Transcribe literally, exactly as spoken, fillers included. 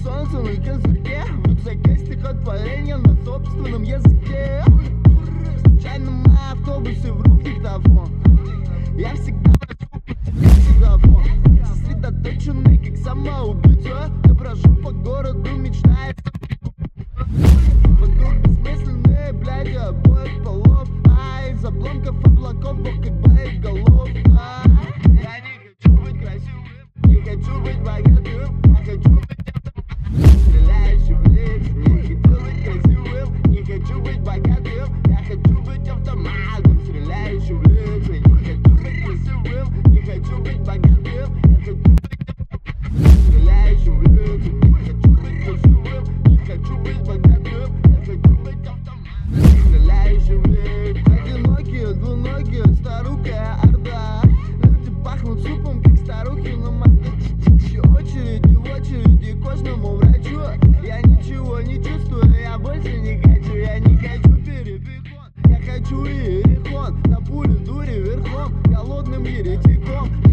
солнце на козырьке, в рюкзаке стихотворение на собственном языке. Случайно мои автобусы в рук диктофон. Я всегда мегафон, сосредоточенный, как самоубийца. Я брожу по городу, мечтая. Вокруг бессмысленные, блядь, обоих полов. А из обломков облаков, бог как боеголов. А, я не хочу быть красивым, не хочу быть богатым. Я хочу быть стреляющим в лиц. Не хочу быть красивым, не хочу быть богатым. Я хочу быть автоматом, стреляющим в лиц. Не хочу быть красивым, не хочу быть богатым. Я хочу быть стреляющим в лиц. Не хочу быть красивым, не хочу быть богатым. Я хочу быть автоматом, стреляющим в лиц. Одинокие, двуногие, старукая орда. Люди пахнут супом, как старухи на мотоцикле. Очереди в очереди к кожному врачу. Я ничего не чувствую, я больше не хочу. Я не хочу перепихон, я хочу иерихон. На пулю дури верхом, голодным еретиком.